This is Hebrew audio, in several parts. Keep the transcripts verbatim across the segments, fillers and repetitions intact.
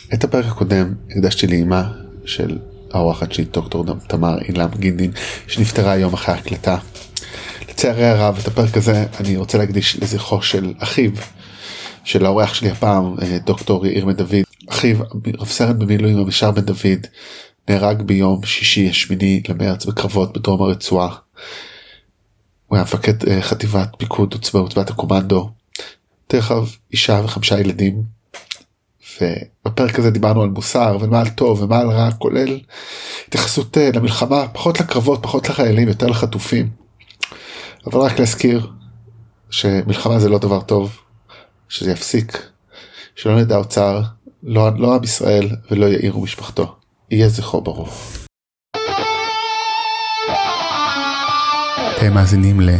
את הפרק הקודם הקדשתי לאמא של האורחת שלי, דוקטור תמר אילם גינדין, שנפטרה היום אחרי ההקלטה. לצערי הרב, את הפרק הזה אני רוצה להקדיש לזכרו של אחיו, של האורח שלי הפעם, דוקטור יאיר בן דוד. אחיו, רב סרן במילואים אבישר בן דוד, נהרג ביום שישי השמיני למרץ בקרבות בדרום הרצועה. הוא היה מפקד חטיבת פיקוד עוצבה עוצבת הקומנדו, תרחב אישה וחמישה ילדים, ובפרק הזה דיברנו על מוסר ומה על טוב ומה על רע, כולל התייחסות למלחמה, פחות לקרבות, פחות לחיילים, יותר לחטופים. אבל רק להזכיר שמלחמה זה לא דבר טוב, שזה יפסיק, שלא נדע אוצר, לא, לא עם ישראל ולא יאיר ומשפחתו. יהיה זכרו ברוך. אתם מאזינים ל...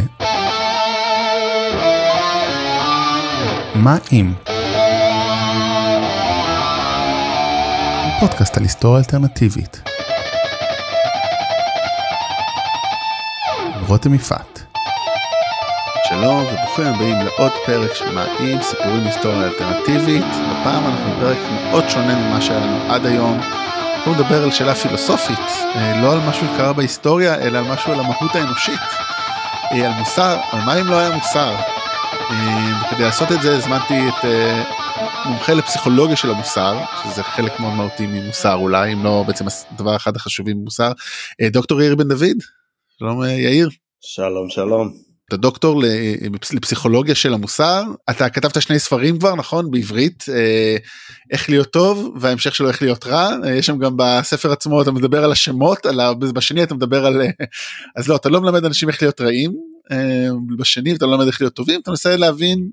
מה אם? פודקאסט על היסטוריה אלטרנטיבית. רותם יפעת. שלום וברוכים הבאים לעוד פרק של מה אם, סיפורים היסטוריה אלטרנטיבית. הפעם אנחנו בפרק מאוד שונה ממה שהיה לנו עד היום. אנחנו נדבר על שאלה פילוסופית, לא על משהו שקרה בהיסטוריה, אלא על משהו על המהות האנושית, על מוסר, על מה אם לא היה מוסר. וכדי לעשות את זה הזמנתי את מומחה לפסיכולוגיה של המוסר, שזה חלק מאוד מהותי ממוסר אולי, אם לא בעצם הדבר אחד החשובים ממוסר, דוקטור יאיר בן דוד. שלום יאיר. שלום שלום. אתה דוקטור לפסיכולוגיה של המוסר, אתה כתבת שני ספרים כבר, נכון? בעברית, איך להיות טוב, וההמשך שלו איך להיות רע. יש שם גם בספר עצמו, אתה מדבר על השמות, בשני אתה מדבר על, אז לא, אתה לא מלמד אנשים איך להיות רעים, בשני אתה לא מלמד איך להיות טובים, אתה מנסה להבין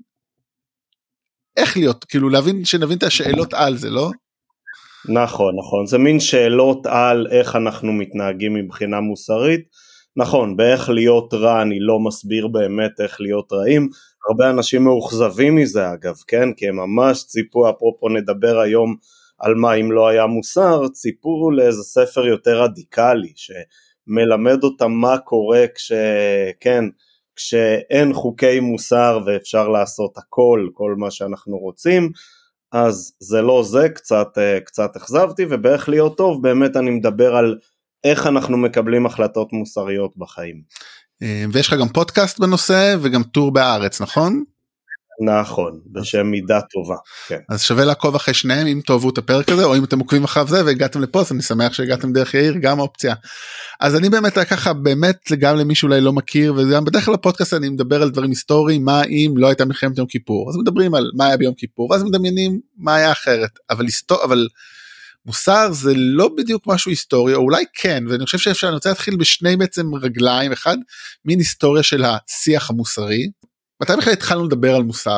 איך להיות, כאילו להבין, שנבין את השאלות על זה, לא? נכון, נכון, זה מין שאלות על איך אנחנו מתנהגים מבחינה מוסרית. נכון, באיך להיות רע אני לא מסביר באמת איך להיות רעים, הרבה אנשים מאוכזבים מזה אגב, כן? כי הם ממש ציפו, אפרופו נדבר היום על מה אם לא היה מוסר, ציפו לאיזה ספר יותר רדיקלי, שמלמד אותם מה קורה כש... כן, כשאין חוקי מוסר ואפשר לעשות הכל, כל מה שאנחנו רוצים, אז זה לא זה, קצת, קצת אכזבתי, ובאיך להיות טוב, באמת אני מדבר על איך אנחנו מקבלים החלטות מוסריות בחיים. ויש לך גם פודקאסט בנושא, וגם טור בארץ, נכון? נכון, בשם מידה טובה. כן. אז שווה לעקוב אחרי שניהם, אם תאהבו את הפרק הזה, או אם אתם עוקבים אחריו זה, והגעתם לפה, אז אני שמח שהגעתם דרך יאיר, גם אופציה. אז אני באמת ככה, באמת, גם למי שאולי לא מכיר, וגם בדרך כלל הפודקאסט אני מדבר על דברים היסטוריים, מה אם לא הייתה מלחמת יום כיפור, אז מדברים על מה היה ביום כיפור, ואז מדמיינים מה היה אחרת, אבל, היסטור... אבל מוסר זה לא בדיוק משהו היסטורי, או אולי כן, ואני חושב שאפשר, אני רוצה להתחיל בשני בעצם רגליים, אחד, מין היסטוריה של השיח המוסרי. מתי בכלל התחלנו לדבר על מוסר?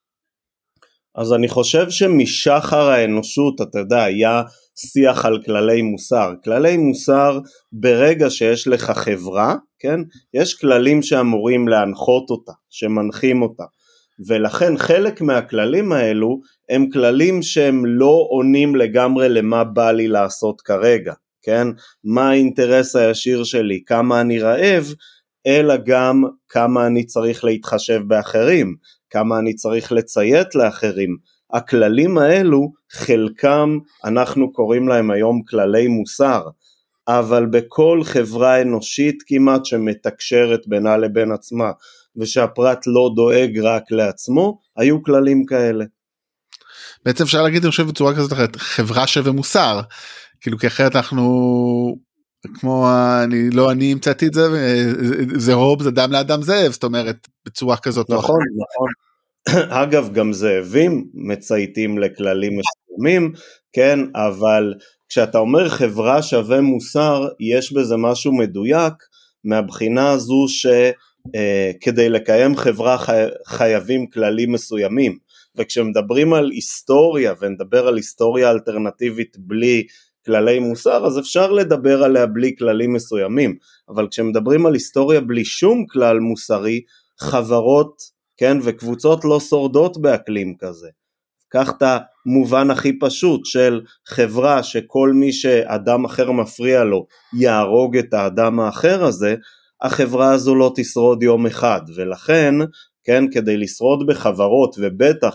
אז אני חושב שמשחר האנושות, אתה יודע, היה שיח על כללי מוסר. כללי מוסר, ברגע שיש לך חברה, כן, יש כללים שאמורים להנחות אותה, שמנחים אותה. ולכן חלק מהכללים האלו הם כללים שהם לא עונים לגמרי למה בא לי לעשות כרגע, כן? מה האינטרס הישיר שלי, כמה אני רעב, אלא גם כמה אני צריך להתחשב באחרים, כמה אני צריך לציית לאחרים. הכללים האלו, חלקם אנחנו קוראים להם היום כללי מוסר, אבל בכל חברה אנושית כמעט שמתקשרת בינה לבין עצמה, ושהפרט לא דואג רק לעצמו, היו כללים כאלה. בעצם אפשר להגיד, אני חושב בצורה כזאת אחרת, חברה שווה מוסר, כאילו כי אחרת אנחנו, כמו, אני לא אני המצאתי את זה, זה רוב, זה דם לאדם זאב, זאת אומרת, בצורה כזאת. נכון, נכון. אגב, גם זאבים מצייתים לכללים מסוימים, כן, אבל כשאתה אומר חברה שווה מוסר, יש בזה משהו מדויק, מהבחינה הזו ש... Uh, כדי לקיים חברה חי... חייבים כללים מסוימים, וכשמדברים על היסטוריה ונדבר על היסטוריה אלטרנטיבית בלי כללי מוסר, אז אפשר לדבר עליה בלי כללים מסוימים, אבל כשמדברים על היסטוריה בלי שום כלל מוסרי, חברות, כן, וקבוצות לא שורדות באקלים כזה. קח את המובן הכי פשוט של חברה שכל מי שאדם אחר מפריע לו יהרוג את האדם האחר הזה, החברה הזו לא תשרוד יום אחד, ולכן, כן, כדי לשרוד בחברות, ובטח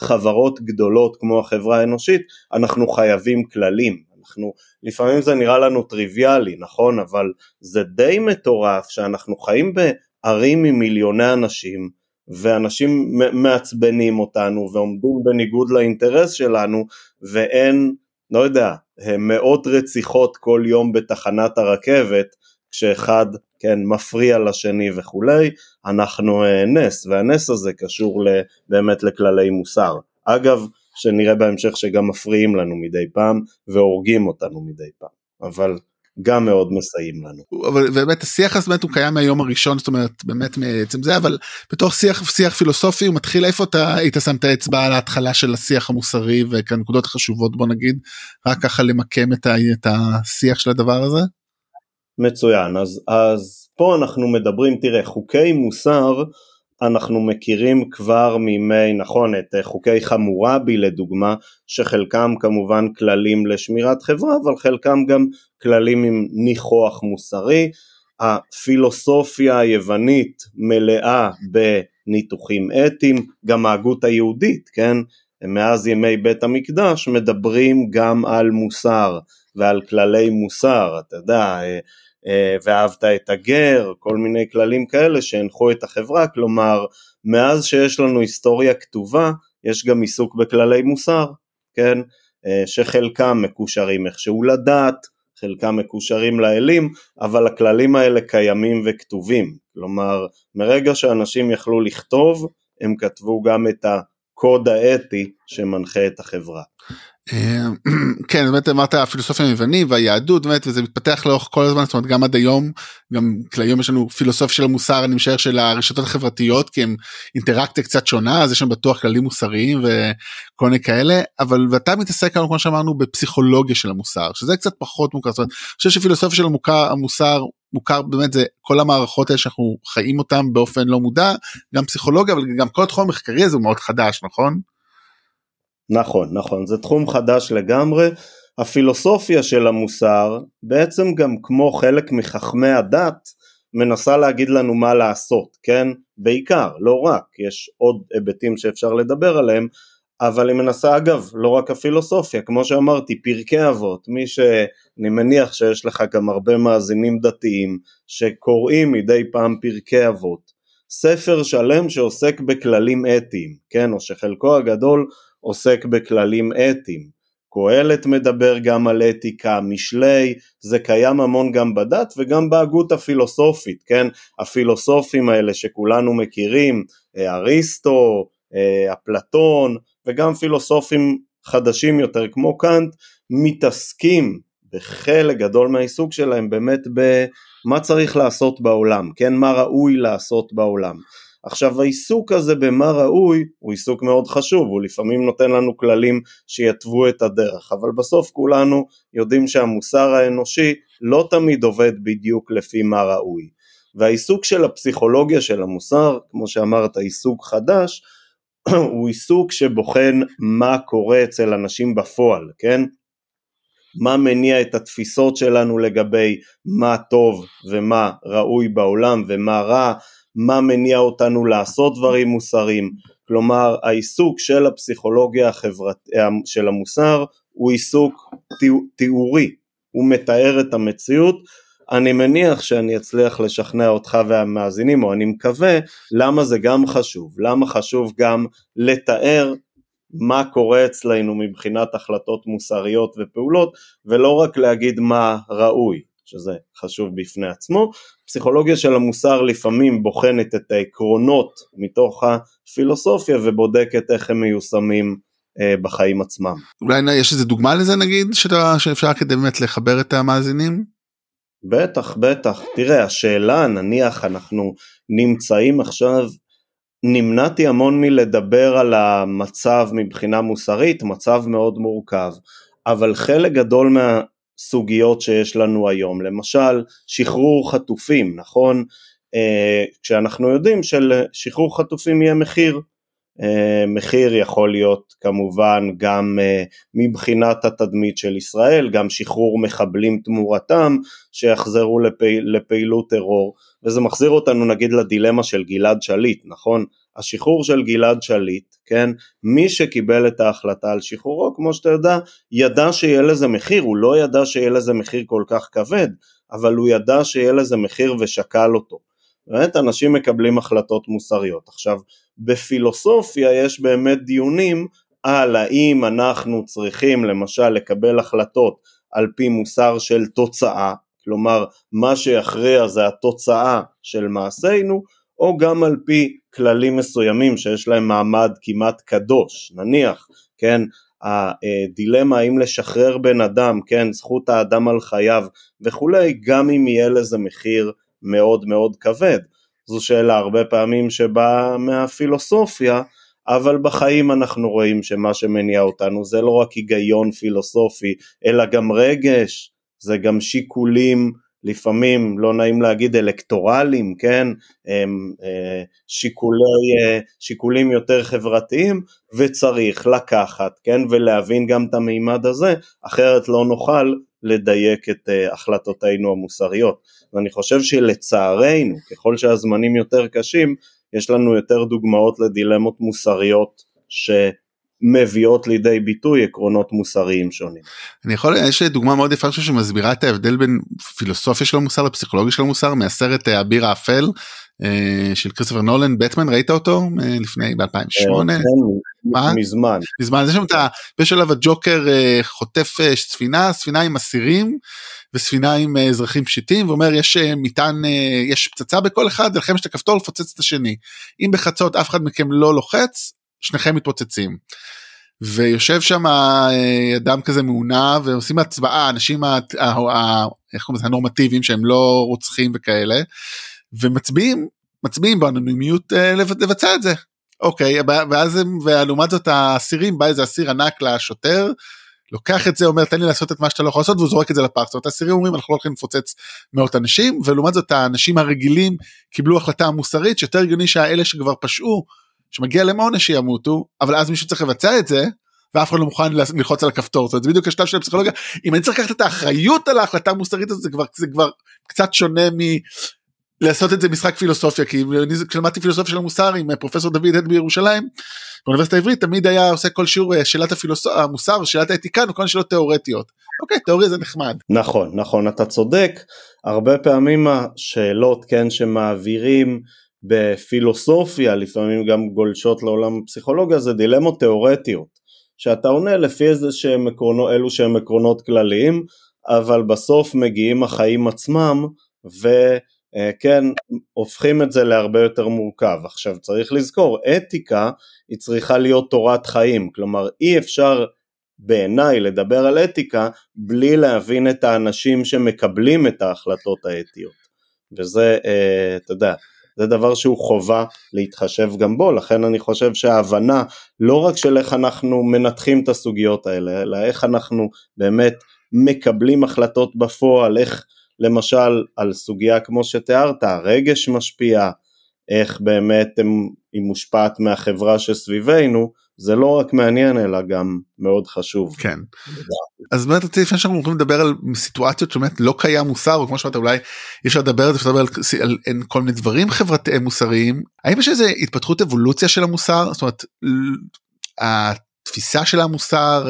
חברות גדולות כמו החברה האנושית, אנחנו חייבים כללים. אנחנו, לפעמים זה נראה לנו טריוויאלי, נכון? אבל זה די מטורף שאנחנו חיים בערים עם מיליוני אנשים, ואנשים מעצבנים אותנו, ועומדים בניגוד לאינטרס שלנו, ואין, לא יודע, מאות רציחות כל יום בתחנת הרכבת, כשאחד, כן, מפריע לשני וכולי, אנחנו נס, והנס הזה קשור באמת לכללי מוסר. אגב, שנראה בהמשך שגם מפריעים לנו מדי פעם, והורגים אותנו מדי פעם, אבל גם מאוד מסייעים לנו. אבל באמת השיח הזה באמת הוא קיים מהיום הראשון, זאת אומרת באמת מעצם זה, אבל בתוך שיח, שיח פילוסופי הוא מתחיל, איפה אתה היית שם את האצבע על ההתחלה של השיח המוסרי, וכנקודות חשובות בוא נגיד, רק ככה למקם את, ה, את השיח של הדבר הזה? מצוין, אז, אז פה אנחנו מדברים, תראה, חוקי מוסר, אנחנו מכירים כבר מימי, נכון, את חוקי חמורבי לדוגמה, שחלקם כמובן כללים לשמירת חברה, אבל חלקם גם כללים עם ניחוח מוסרי. הפילוסופיה היוונית מלאה בניתוחים אתיים, גם ההגות היהודית, כן, מאז ימי בית המקדש מדברים גם על מוסר ועל כללי מוסר, אתה יודע, ואהבת את הגר, כל מיני כללים כאלה שהנחו את החברה. כלומר, מאז שיש לנו היסטוריה כתובה, יש גם עיסוק בכללי מוסר, כן, שחלקם מקושרים איכשהו לדת, חלקם מקושרים לאלים, אבל הכללים האלה קיימים וכתובים. כלומר, מרגע שאנשים יכלו לכתוב, הם כתבו גם את הקוד האתי שמנחה את החברה. כן, באמת אמרת הפילוסופיה היוונית והיהדות, באמת, וזה מתפתח לאורך כל הזמן, זאת אומרת גם עד היום, גם כליום יש לנו פילוסופיה של המוסר, אני משער של הרשתות החברתיות, כי הם אינטראקציה קצת שונה, אז יש שם בטוח כללים מוסריים וכל מיני כאלה, אבל ואתה מתעסק כמו שאמרנו בפסיכולוגיה של המוסר, שזה קצת פחות מוכר, זאת אומרת, אני חושב שפילוסופיה של המוכר, המוסר מוכר באמת זה כל המערכות האלה שאנחנו חיים אותם באופן לא מודע, גם פסיכולוגיה, אבל גם כל התחום המחקרי הזה הוא מאוד חדש, נכון? נכון, נכון, זה תחום חדש לגמרי. הפילוסופיה של המוסר, בעצם גם כמו חלק מחכמי הדת, מנסה להגיד לנו מה לעשות, כן? בעיקר, לא רק, יש עוד היבטים שאפשר לדבר עליהם, אבל היא מנסה, אגב, לא רק הפילוסופיה, כמו שאמרתי, פרקי אבות, מי שאני מניח שיש לך גם הרבה מאזינים דתיים, שקוראים מדי פעם פרקי אבות, ספר שלם שעוסק בכללים אתיים, כן? או שחלקו הגדול עוסק בכללים אתיים. קהלת מדבר גם על אתיקה, משלי, זה קיים המון גם בדת וגם בהגות הפילוסופית, כן? הפילוסופים האלה שכולנו מכירים, אריסטו, אפלטון, וגם פילוסופים חדשים יותר כמו קאנט, מתעסקים בחלק גדול מהעיסוק שלהם באמת במה צריך לעשות בעולם, כן? מה ראוי לעשות בעולם. עכשיו העיסוק הזה במה ראוי הוא עיסוק מאוד חשוב, הוא לפעמים נותן לנו כללים שיתוו את הדרך, אבל בסוף כולנו יודעים שהמוסר האנושי לא תמיד עובד בדיוק לפי מה ראוי, והעיסוק של הפסיכולוגיה של המוסר, כמו שאמרת, עיסוק חדש, הוא עיסוק שבוחן מה קורה אצל אנשים בפועל, כן? מה מניע את התפיסות שלנו לגבי מה טוב ומה ראוי בעולם ומה רע, מה מניע אותנו לעשות דברים מוסריים. כלומר העיסוק של הפסיכולוגיה החברתית של המוסר הוא עיסוק תיאורי, הוא מתאר את המציאות. אני מניח שאני אצליח לשכנע אותך והמאזינים, או אני מקווה, למה זה גם חשוב, למה חשוב גם לתאר מה קורה אצלנו מבחינת החלטות מוסריות ופעולות, ולא רק להגיד מה ראוי, שזה חשוב בפני עצמו. פסיכולוגיה של המוסר לפעמים בוחנת את העקרונות מתוך הפילוסופיה, ובודקת איך הם מיושמים אה, בחיים עצמם. אולי יש איזה דוגמה לזה נגיד, שאתה, שאפשר כדי באמת לחבר את המאזינים? בטח, בטח. תראה, השאלה, נניח אנחנו נמצאים עכשיו, נמנעתי המון מלדבר על המצב מבחינה מוסרית, מצב מאוד מורכב, אבל חלק גדול מהסוגיות שיש לנו היום, למשל שחרור חטופים, נכון? אה, כשאנחנו יודעים שלשחרור חטופים יהיה מחיר, אה, מחיר יכול להיות כמובן גם אה, מבחינת התדמית של ישראל, גם שחרור מחבלים תמורתם שיחזרו לפי, לפעילות טרור, וזה מחזיר אותנו נגיד לדילמה של גלעד שליט, נכון? השחרור של גלעד שליט, כן, מי שקיבל את ההחלטה על שחרורו, כמו שאתה יודע, ידע שיהיה לזה מחיר, הוא לא ידע שיהיה לזה מחיר כל כך כבד, אבל הוא ידע שיהיה לזה מחיר ושקל אותו. באמת, אנשים מקבלים החלטות מוסריות. עכשיו, בפילוסופיה יש באמת דיונים על האם אנחנו צריכים למשל לקבל החלטות על פי מוסר של תוצאה, כלומר מה שיכריע זה התוצאה של מעשינו, או גם על פי כללים מסוימים שיש להם מעמד כמעט קדוש, נניח, כן, הדילמה האם לשחרר בן אדם, כן, זכות האדם על חייו וכולי, גם אם יהיה לזה מחיר מאוד מאוד כבד. זו שאלה הרבה פעמים שבאה מהפילוסופיה, אבל בחיים אנחנו רואים שמה שמניע אותנו זה לא רק היגיון פילוסופי, אלא גם רגש, זה גם שיקולים, לפעמים לא נעים להגיד אלקטורליים, כן, הם, שיקולי, שיקולים יותר חברתיים, וצריך לקחת, כן, ולהבין גם את המימד הזה, אחרת לא נוכל לדייק את החלטותינו המוסריות. ואני חושב שלצערנו, ככל שהזמנים יותר קשים, יש לנו יותר דוגמאות לדילמות מוסריות שמביאות לידי ביטוי עקרונות מוסריים שונים. אני יכול, יש דוגמה מאוד יפה שמסבירה את ההבדל בין פילוסופיה של המוסר לפסיכולוגיה של המוסר, מהסרט אביר האפל של כריסטופר נולן, בטמן, ראית אותו לפני ב-אלפיים ושמונה? מזמן. מזמן, זה שם את בשלב הג'וקר חוטף ספינה, ספינה עם אסירים, וספינה עם אזרחים פשיטים, ואומר יש מטען, יש פצצה בכל אחד, ולכם יש את הכפתור לפוצץ את השני. אם בחצות אף אחד מכם לא לוחץ, שניכם מתפוצצים. ויושב שם אדם כזה מעונה, ועושים הצבעה, אנשים הנורמטיביים, שהם לא רוצחים וכאלה, ומצביעים, מצביעים באנונימיות לבצע את זה. אוקיי, ואז, ולעומת זאת האסירים, בא איזה אסיר ענק לשוטר, לוקח את זה, אומר, תן לי לעשות את מה שאתה לא יכול לעשות, והוא זורק את זה לפח. זאת אומרת, האסירים אומרים, אנחנו לא הולכים לפוצץ מאות אנשים, ולעומת זאת, האנשים הרגילים קיבלו החלטה מוסרית, שיותר הגיוני שהאלה שכבר פשעו, שמגיע להם עונש שימותו, אבל אז מישהו צריך לבצע את זה, ואף אחד לא מוכן ללחוץ על הכפתור. זאת אומרת, זה בדיוק השלב של הפסיכולוגיה. אם אני צריך לקחת את האחריות על ההחלטה המוסרית הזאת, זה כבר, זה כבר קצת שונה מ... לעשות את זה משחק פילוסופיה, כי כשלמדתי פילוסופיה של המוסר עם פרופסור דוד הד בירושלים, באוניברסיטה העברית, תמיד היה עושה כל שיעור שאלת המוסר, שאלת האתיקה, וכל שאלות תיאורטיות. אוקיי, תיאוריה זה נחמד. נכון, נכון, אתה צודק. הרבה פעמים השאלות, כן, שמעבירים בפילוסופיה, לפעמים גם גולשות לעולם הפסיכולוגיה, זה דילמות תיאורטיות, שאתה עונה לפי איזה שהם עקרונות, אלו שהם עקרונות כלליים, אבל בסוף מגיעים החיים עצמם, ו... כן, הופכים את זה להרבה יותר מורכב. עכשיו צריך לזכור, אתיקה היא צריכה להיות תורת חיים, כלומר אי אפשר בעיניי לדבר על אתיקה, בלי להבין את האנשים שמקבלים את ההחלטות האתיות, וזה, אתה יודע, זה דבר שהוא חובה להתחשב גם בו, לכן אני חושב שההבנה, לא רק של איך אנחנו מנתחים את הסוגיות האלה, אלא איך אנחנו באמת מקבלים החלטות בפועל, איך למשל על סוגיה כמו שתיארת, הרגש משפיע, איך באמת היא מושפעת מהחברה שסביבנו, זה לא רק מעניין אלא גם מאוד חשוב. כן. אז באמת רציתי לפני שאנחנו הולכים לדבר על סיטואציות שבאמת לא קיים מוסר, או כמו שאתה אולי יש לדבר על זה, לדבר על כל מיני דברים חברתיים מוסריים, האם יש איזו התפתחות אבולוציה של המוסר, זאת אומרת, התפיסה של המוסר,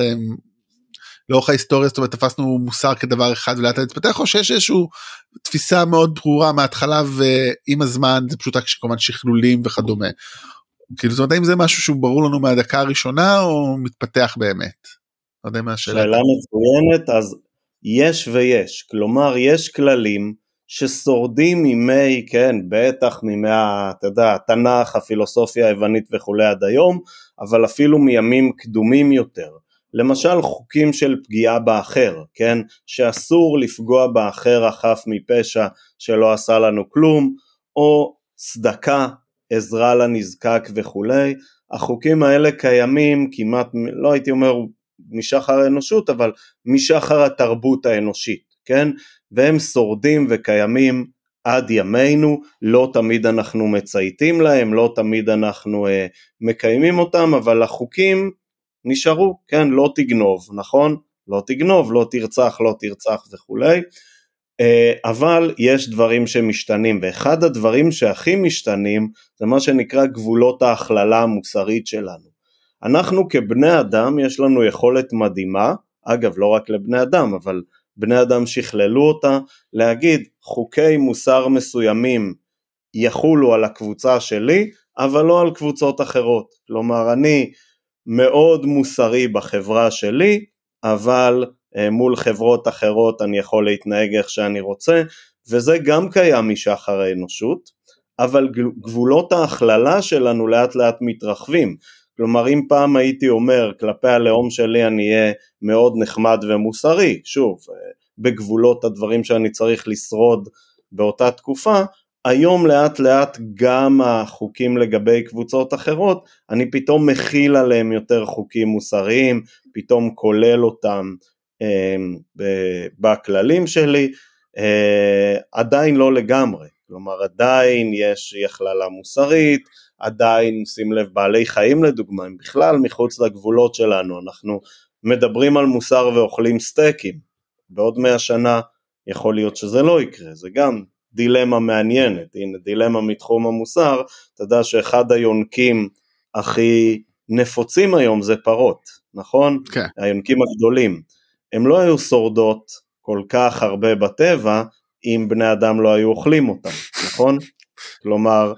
לאורך ההיסטוריה, זאת אומרת, תפסנו מוסר כדבר אחד ולאט להתפתח, או שיש איזושהי תפיסה מאוד ברורה מההתחלה, ועם הזמן זה פשוט כמובן שכלולים וכדומה. כאילו, זאת אומרת, האם זה משהו שהוא ברור לנו מהדקה הראשונה, או מתפתח באמת? לא יודע מה השאלה. שאלה מצוינת, אז יש ויש, כלומר, יש כללים ששורדים מימי, כן, בטח מימי, אתה יודע, התנ"ך, הפילוסופיה היוונית וכולי עד היום, אבל אפילו מימים קדומים יותר. למשל חוקים של פגיעה באחר, כן, שאסור לפגוע באחר החף מפשע שלא עשה לנו כלום, או צדקה, עזרה לנזקק וכולי, החוקים האלה קיימים כמעט, לא הייתי אומר משחר האנושות, אבל משחר התרבות האנושית, כן, והם שורדים וקיימים עד ימינו, לא תמיד אנחנו מצייתים להם, לא תמיד אנחנו אה, מקיימים אותם, אבל החוקים נשארו, כן, לא תגנוב, נכון? לא תגנוב, לא תרצח, לא תרצח וכולי. אבל יש דברים שמשתנים, ואחד הדברים שהכי משתנים, זה מה שנקרא גבולות ההכללה המוסרית שלנו. אנחנו כבני אדם, יש לנו יכולת מדהימה, אגב לא רק לבני אדם, אבל בני אדם שכללו אותה, להגיד חוקי מוסר מסוימים יחולו על הקבוצה שלי, אבל לא על קבוצות אחרות. כלומר, אני מאוד מוסרי בחברה שלי, אבל מול חברות אחרות אני יכול להתנהג איך שאני רוצה, וזה גם קיים משחר האנושות, אבל גבולות ההכללה שלנו לאט לאט מתרחבים. כלומר, אם פעם הייתי אומר, כלפי הלאום שלי אני אהיה מאוד נחמד ומוסרי, שוב, בגבולות הדברים שאני צריך לשרוד באותה תקופה, היום לאט לאט גם החוקים לגבי קבוצות אחרות, אני פתאום מכיל עליהם יותר חוקים מוסריים, פתאום כולל אותם אה, בכללים שלי, אה, עדיין לא לגמרי, כלומר עדיין יש הכללה מוסרית, עדיין שים לב בעלי חיים לדוגמה, הם בכלל מחוץ לגבולות שלנו, אנחנו מדברים על מוסר ואוכלים סטייקים, בעוד מאה שנה יכול להיות שזה לא יקרה, זה גם דילמה מעניינת, הנה דילמה מתחום המוסר, אתה יודע שאחד היונקים הכי נפוצים היום זה פרות, נכון? כן. היונקים הגדולים, הם לא היו שורדות כל כך הרבה בטבע, אם בני אדם לא היו אוכלים אותם, נכון? כלומר,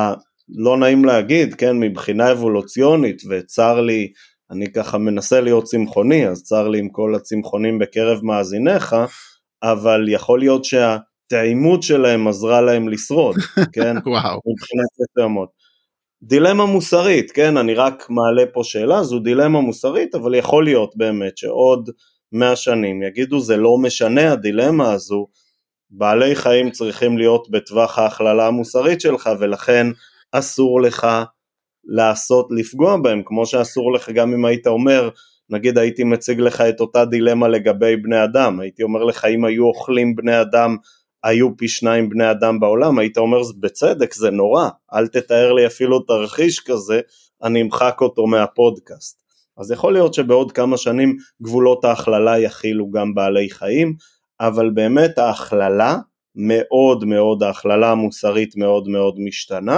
לא נעים להגיד, כן, מבחינה אבולוציונית, וצר לי, אני ככה מנסה להיות צמחוני, אז צר לי עם כל הצמחונים בקרב מאזיניך, אבל יכול להיות שהטעימות שלהם עזרה להם לשרוד, כן? וואו. מבחינת מסוימות. דילמה מוסרית, כן, אני רק מעלה פה שאלה, זו דילמה מוסרית, אבל יכול להיות באמת שעוד מאה שנים יגידו, זה לא משנה הדילמה הזו, בעלי חיים צריכים להיות בטווח ההכללה המוסרית שלך, ולכן אסור לך לעשות, לפגוע בהם, כמו שאסור לך גם אם היית אומר, נגיד הייתי מציג לך את אותה דילמה לגבי בני אדם, הייתי אומר לך אם היו אוכלים בני אדם, היו פי שניים בני אדם בעולם, היית אומר בצדק זה נורא, אל תתאר לי אפילו תרחיש כזה, אני אמחק אותו מהפודקאסט. אז יכול להיות שבעוד כמה שנים גבולות ההכללה יכילו גם בעלי חיים, אבל באמת ההכללה מאוד מאוד, ההכללה המוסרית מאוד מאוד משתנה,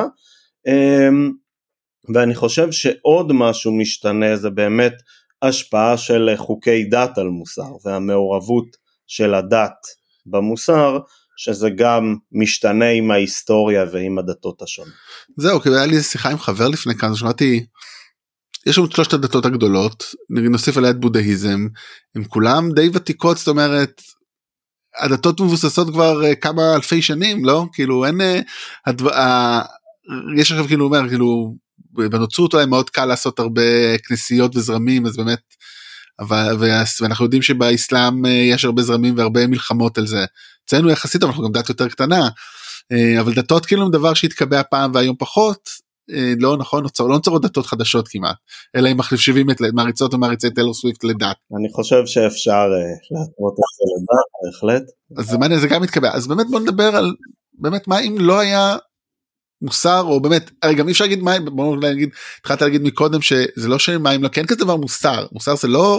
ואני חושב שעוד משהו משתנה זה באמת השפעה של חוקי דת על מוסר, והמעורבות של הדת במוסר, שזה גם משתנה עם ההיסטוריה ועם הדתות השונות. זהו, כי היה לי שיחה עם חבר לפני כאן, שמעתי, יש לנו שלושת הדתות הגדולות, נוסיף עליה את בודהיזם, הם כולם די ותיקות, זאת אומרת, הדתות מבוססות כבר כמה אלפי שנים, לא? כאילו אין, הדו... יש עכשיו כאילו אומר, כאילו, בנוצרות אולי מאוד קל לעשות הרבה כנסיות וזרמים, אז באמת, אבל, ואנחנו יודעים שבאסלאם יש הרבה זרמים והרבה מלחמות על זה, אצלנו יחסית, אנחנו גם דת יותר קטנה, אבל דתות כאילו דבר שהתקבע פעם והיום פחות, לא נכון, נוצר, לא נוצרות דתות חדשות כמעט, אלא אם מחליפים את מעריצות או מעריצי טיילור סוויפט לדת. אני חושב שאפשר להתמות את זה לדת, בהחלט. אז זה מעניין, זה גם מתקבע, אז באמת בוא נדבר על, באמת מה אם לא היה מוסר, או באמת, הרי גם אי אפשר להגיד מה, בואו נגיד, התחלת להגיד מקודם שזה לא שמה אם לא, כן כזה דבר מוסר, מוסר זה לא,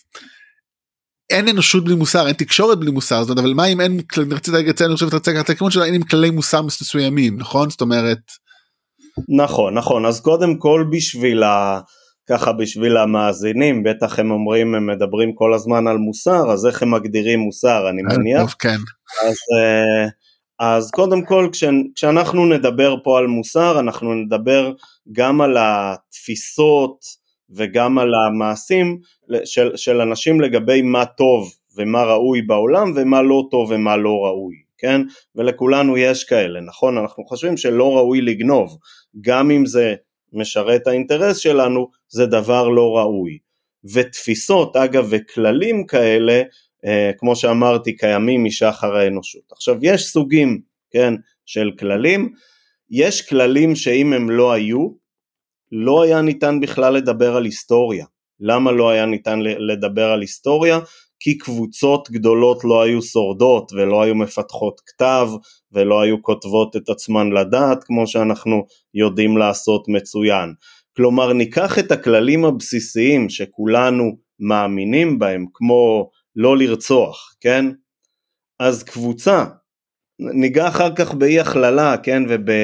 אין אנושות בלי מוסר, אין תקשורת בלי מוסר, זאת אומרת, אבל מה אם אין, נרצית להגיד, אני חושב, תרצה כרצה, כמו שאין עם כללי מוסר מסוימים, נכון? זאת אומרת, נכון, נכון, אז קודם כל בשביל ה... ככה בשביל המאזינים, בטח הם אומרים, הם מדברים כל הזמן על מוסר, אז איך הם מגדירים מוסר, אני מניח. טוב, כן. אז, אז קודם כל, כש, כשאנחנו נדבר פה על מוסר, אנחנו נדבר גם על התפיסות, וגם על המעשים של, של אנשים לגבי מה טוב, ומה ראוי בעולם, ומה לא טוב ומה לא ראוי. כן? ולכולנו יש כאלה, נכון? אנחנו חושבים שלא ראוי לגנוב, גם אם זה משרת האינטרס שלנו, זה דבר לא ראוי. ותפיסות, אגב, וכללים כאלה, אה, כמו שאמרתי, קיימים משחר האנושות. עכשיו, יש סוגים, כן, של כללים, יש כללים שאם הם לא היו, לא היה ניתן בכלל לדבר על היסטוריה. למה לא היה ניתן לדבר על היסטוריה? כי קבוצות גדולות לא היו שורדות, ולא היו מפתחות כתב, ולא היו כותבות את עצמן לדעת, כמו שאנחנו יודעים לעשות מצוין. כלומר, ניקח את הכללים הבסיסיים, שכולנו מאמינים בהם, כמו לא לרצוח, כן? אז קבוצה, ניגע אחר כך באי הכללה, כן,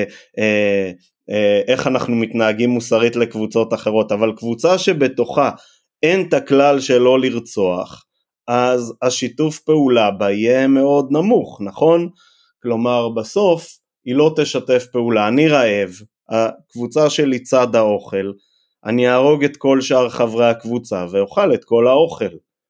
ובאיך אנחנו מתנהגים מוסרית לקבוצות אחרות, אבל קבוצה שבתוכה אין את הכלל שלא לרצוח, אז השיתוף פעולה בה יהיה מאוד נמוך, נכון? כלומר בסוף היא לא תשתף פעולה, אני רעב, הקבוצה שלי צד האוכל, אני אהרוג את כל שאר חברי הקבוצה ואוכל את כל האוכל,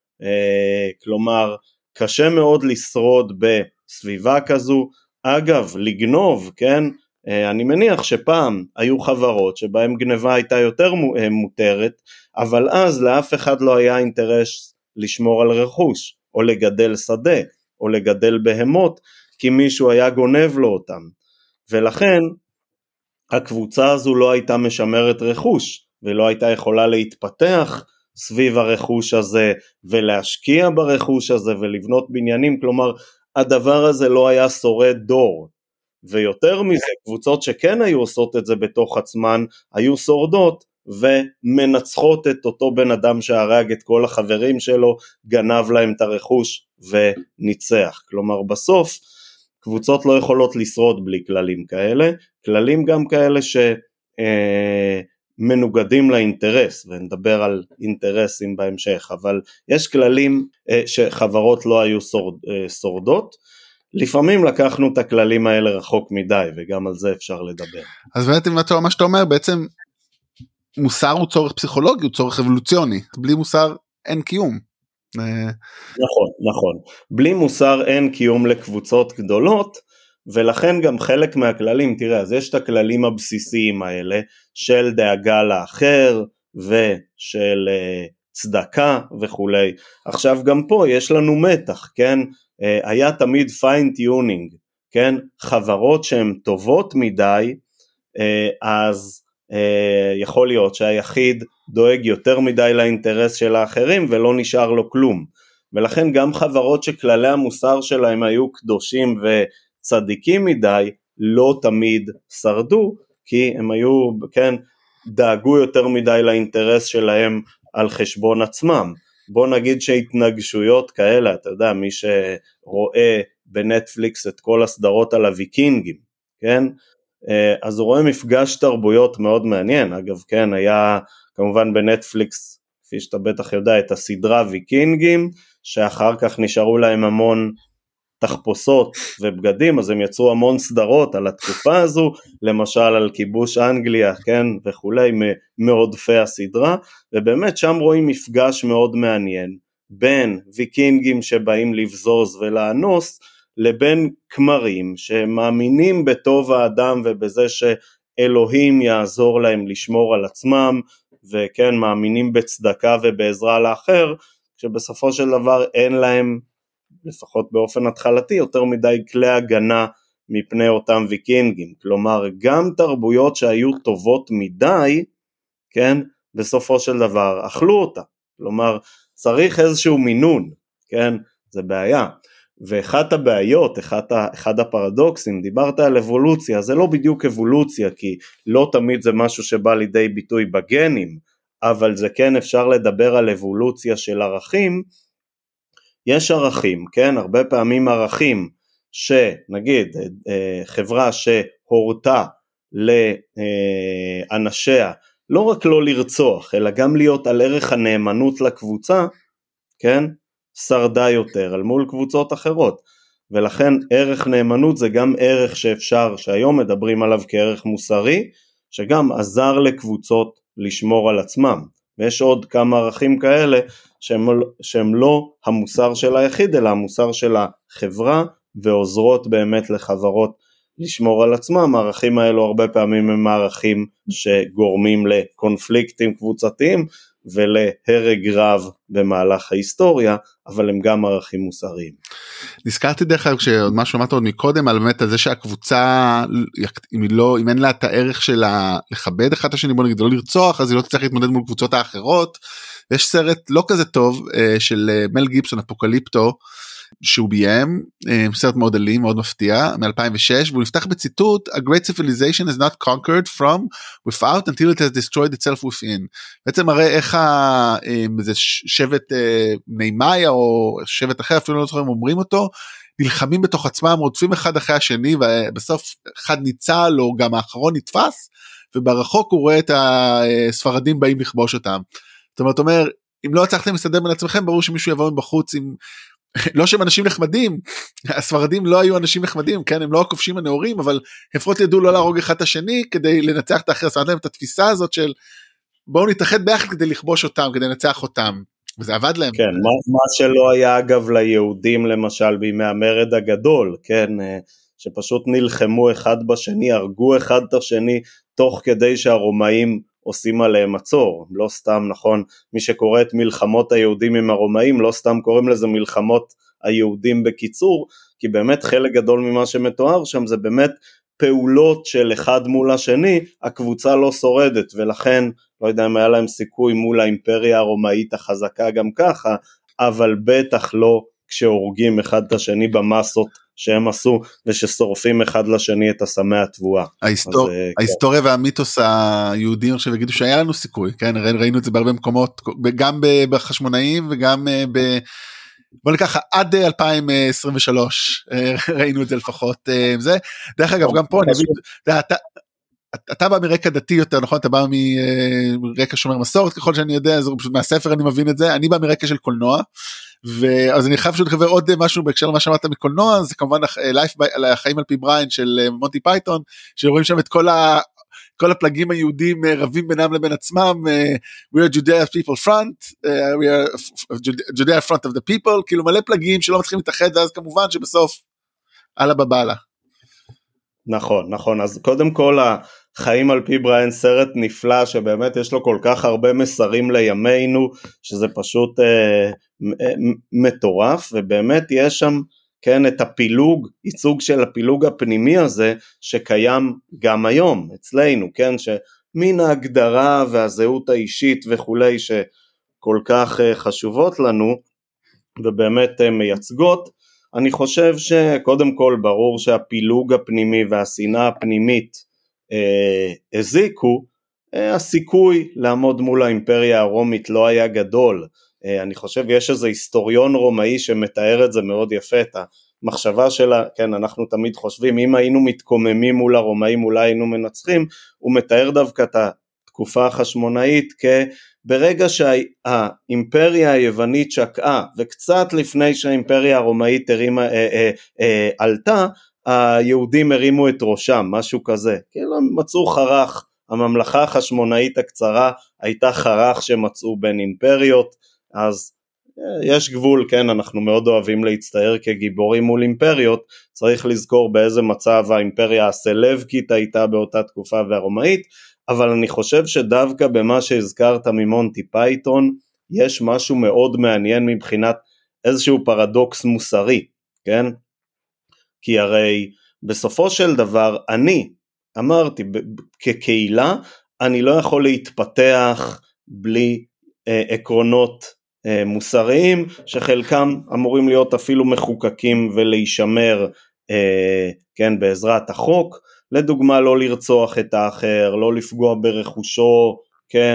כלומר קשה מאוד לשרוד בסביבה כזו. אגב, לגנוב, כן, אני מניח שפעם היו חברות שבהם גניבה הייתה יותר מותרת, אבל אז לאף אחד לא היה אינטרס לשמור על רכוש, או לגדל שדה, או לגדל בהמות, כי מישהו היה גונב לו אותם, ולכן הקבוצה הזו לא הייתה משמרת רכוש, ולא הייתה יכולה להתפתח סביב הרכוש הזה, ולהשקיע ברכוש הזה, ולבנות בניינים, כלומר, הדבר הזה לא היה שורד דור, ויותר מזה, קבוצות שכן היו עושות את זה בתוך עצמן, היו שורדות, ומנצחות את אותו בן אדם שהרג את כל החברים שלו, גנב להם את הרכוש, וניצח. כלומר, בסוף, קבוצות לא יכולות לשרוד בלי כללים כאלה, כללים גם כאלה ש... אה, מנוגדים לאינטרס, ונדבר על אינטרסים בהמשך, אבל יש כללים אה, שחברות לא היו שורד, אה, שורדות, לפעמים לקחנו את הכללים האלה רחוק מדי, וגם על זה אפשר לדבר. אז באמת מה שאתה אומר, בעצם מוסר הוא צורך פסיכולוגי, הוא צורך אבולוציוני, בלי מוסר אין קיום. נכון, נכון, בלי מוסר אין קיום לקבוצות גדולות, ולכן גם חלק מהכללים, תראה, אז יש את הכללים הבסיסיים האלה, של דאגה לאחר, ושל uh, צדקה וכולי, עכשיו גם פה יש לנו מתח, כן, uh, היה תמיד fine tuning, כן, חברות שהן טובות מדי, uh, אז uh, יכול להיות שהיחיד דואג יותר מדי לאינטרס של האחרים, ולא נשאר לו כלום, ולכן גם חברות שכללי המוסר שלהם היו קדושים ו... צדיקים מדי, לא תמיד שרדו, כי הם היו, כן, דאגו יותר מדי לאינטרס שלהם על חשבון עצמם. בוא נגיד שהתנגשויות כאלה, אתה יודע, מי שרואה בנטפליקס את כל הסדרות על הוויקינגים, כן, אז הוא רואה מפגש תרבויות מאוד מעניין, אגב, כן, היה כמובן בנטפליקס, כפי שאתה בטח יודע, את הסדרה ויקינגים, שאחר כך נשארו להם המון תחפושות ובגדים, אז הם יצרו המון סדרות על התקופה הזו, למשל על כיבוש אנגליה, כן, וכולי, מעודפי הסדרה, ובאמת שם רואים מפגש מאוד מעניין, בין ויקינגים שבאים לבזוז ולאנוס, לבין כמרים שמאמינים בטוב האדם, ובזה שאלוהים יעזור להם לשמור על עצמם, וכן, מאמינים בצדקה ובעזרה לאחר, שבסופו של דבר אין להם, לפחות באופן התחלתי, יותר מדי כלי הגנה מפני אותם ויקינגים. כלומר, גם תרבויות שהיו טובות מדי, כן, בסופו של דבר אכלו אותה. כלומר, צריך איזשהו מינון, כן, זה בעיה. ואחת הבעיות, אחד, אחד הפרדוקסים, דיברת על אבולוציה, זה לא בדיוק אבולוציה, כי לא תמיד זה משהו שבא לידי ביטוי בגנים, אבל זה כן אפשר לדבר על אבולוציה של ערכים. יש ערכים, כן, הרבה פעמים ערכים שנגיד חברה שהורתה לאנשיה, לא רק לא לרצוח, אלא גם להיות על ערך הנאמנות לקבוצה, כן, שרדה יותר על מול קבוצות אחרות, ולכן ערך נאמנות זה גם ערך שאפשר, שהיום מדברים עליו כערך מוסרי, שגם עזר לקבוצות לשמור על עצמם, ויש עוד כמה ערכים כאלה, שהם, שהם לא המוסר של היחיד, אלא המוסר של החברה, ועוזרות באמת לחברות לשמור על עצמם. הערכים האלו הרבה פעמים הם הערכים שגורמים לקונפליקטים קבוצתיים, ולהרג רב במהלך ההיסטוריה, אבל הם גם ערכים מוסריים. נזכרתי דרך כלל, כשעוד מה שמעת עוד מקודם, על באמת זה שהקבוצה, אם, לא, אם אין לה את הערך שלה לכבד אחד השני, בוא נגיד, לא לרצוח, אז היא לא תצטרך להתמודד מול קבוצות האחרות. יש סרט לא כזה טוב, של מל גיבסון, אפוקליפטו, שהוא ביים, סרט מאוד אלים, מאוד מפתיע, מ-אלפיים ושש, והוא נפתח בציטוט, A great civilization is not conquered from without until it has destroyed itself within. בעצם מראה איך איזה שבט בני מאיה, או שבט אחר, אפילו לא זוכר אם אומרים אותו, נלחמים בתוך עצמם, רודפים אחד אחרי השני, ובסוף אחד ניצל, או גם האחרון נתפס, וברחוק הוא רואה את הספרדים באים לכבוש אותם. זאת אומרת, אומר, אם לא הצלחתם לסדר בין עצמכם, ברור שמישהו יבוא מבחוץ עם, לא שהם אנשים נחמדים, הספרדים לא היו אנשים נחמדים, כן, הם לא הכובשים הנאורים, אבל לפחות ידעו לא להרוג אחד את השני, כדי לנצח את האחר, זאת אומרת, את התפיסה הזאת של, בואו נתאחד ביחד כדי לכבוש אותם, כדי לנצח אותם, וזה עבד להם. כן, מה, מה שלא היה אגב ליהודים למשל בימי המרד הגדול, כן, שפשוט נלחמו אחד בשני, הרגו אחד את השני, תוך כדי שהרומאים עושים עליהם מצור, לא סתם, נכון, מי שקורא את מלחמות היהודים עם הרומאים, לא סתם קוראים לזה מלחמות היהודים בקיצור, כי באמת חלק גדול ממה שמתואר שם, זה באמת פעולות של אחד מול השני, הקבוצה לא שורדת, ולכן, לא יודע אם היה להם סיכוי מול האימפריה הרומאית החזקה גם ככה, אבל בטח לא כשהורגים אחד את השני במסות שהם עשו, וששורפים אחד לשני את הסמי התבואה. ההיסטור... אז, ההיסטוריה כן. והמיתוס היהודים עכשיו יגידו שהיה לנו סיכוי, כן? ראינו את זה בהרבה מקומות, גם בחשמונאים וגם ב... בוא ניקח עד אלפיים עשרים ושלוש, ראינו את זה לפחות, זה, דרך אגב, גם פה, אתה, אתה בא מרקע דתי יותר, נכון? אתה בא מרקע שומר מסורת, ככל שאני יודע, זה פשוט מהספר אני מבין את זה, אני בא מרקע של קולנוע, ואז אני חייב פשוט לחבר עוד משהו בהקשר למה שאמרת מקולנוע, זה כמובן החיים על פי בריין של מונטי פייתון, שרואים שם את כל ה... כל הפלגים היהודים רבים בינם לבין עצמם, we are Judea people front, we are Judea front of the people, כאילו מלא פלגים שלא מצליחים להתאחד, ואז כמובן שבסוף, אללה בבאללה. נכון, נכון, אז קודם כל החיים על פי בריין, סרט נפלא, שבאמת יש לו כל כך הרבה מסרים לימינו, שזה פשוט אה, מטורף, ובאמת יש שם, כן, את הפילוג, ייצוג של הפילוג הפנימי הזה, שקיים גם היום, אצלנו, כן, שמן ההגדרה והזהות האישית וכולי, שכל כך חשובות לנו, ובאמת מייצגות, אני חושב שקודם כל ברור שהפילוג הפנימי והשנאה הפנימית אה, הזיקו, אה, הסיכוי לעמוד מול האימפריה הרומית לא היה גדול, אה, אני חושב יש איזה היסטוריון רומאי שמתאר את זה מאוד יפה, את המחשבה שלה, כן, אנחנו תמיד חושבים, אם היינו מתקוממים מול הרומאים, אולי היינו מנצחים, הוא מתאר דווקא את התקופה החשמונאית, כברגע שהאימפריה היוונית שקעה, וקצת לפני שהאימפריה הרומאית הרימה, אה, אה, אה, עלתה, היהודים הרימו את ראשם, משהו כזה, כאילו מצאו חרך, הממלכה החשמונאית הקצרה, הייתה חרך שמצאו בין אימפריות, אז יש גבול, כן, אנחנו מאוד אוהבים להצטער כגיבורים מול אימפריות, צריך לזכור באיזה מצב האימפריה הסלבקית הייתה באותה תקופה והרומאית, אבל אני חושב שדווקא במה שהזכרת ממונטי פייתון, יש משהו מאוד מעניין מבחינת איזשהו פרדוקס מוסרי, כן? כי הרי בסופו של דבר, אני אמרתי, כקהילה, אני לא יכול להתפתח בלי אה, עקרונות, מוסריים, שחלקם אמורים להיות אפילו מחוקקים ולהישמר, כן, בעזרת החוק, לדוגמה לא לרצוח את האחר, לא לפגוע ברכושו, כן,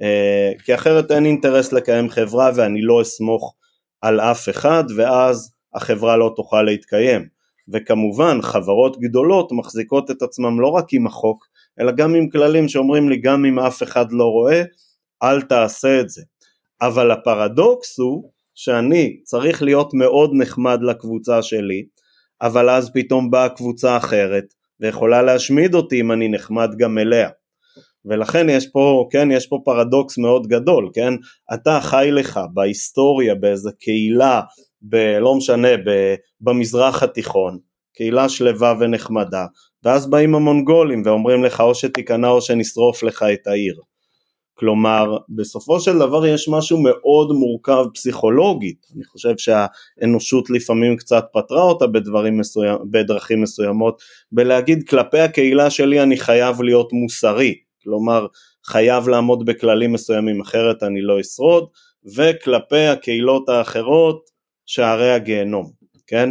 כי אחרת אין אינטרס לקיים חברה, ואני לא אסמוך על אף אחד, ואז החברה לא תוכל להתקיים, וכמובן חברות גדולות מחזיקות את עצמם לא רק עם החוק, אלא גם עם כללים שאומרים לי, גם אם אף אחד לא רואה, אל תעשה את זה. אבל הפרדוקס הוא שאני צריך להיות מאוד נחמד לקבוצה שלי, אבל אז פתאום באה קבוצה אחרת, ויכולה להשמיד אותי אם אני נחמד גם אליה. ולכן יש פה, כן, יש פה פרדוקס מאוד גדול, כן? אתה חי לך בהיסטוריה, באיזו קהילה, ב, לא משנה, ב, במזרח התיכון, קהילה שלווה ונחמדה, ואז באים המונגולים ואומרים לך או שתיכנע או שנשרוף לך את העיר. כלומר, בסופו של דבר יש משהו מאוד מורכב פסיכולוגית, אני חושב שהאנושות לפעמים קצת פתרה אותה בדברים מסוים, בדרכים מסוימות, בלהגיד כלפי הקהילה שלי אני חייב להיות מוסרי, כלומר חייב לעמוד בכללים מסוימים, אחרת אני לא אשרוד, וכלפי הקהילות האחרות שערי הגיהנום. כן?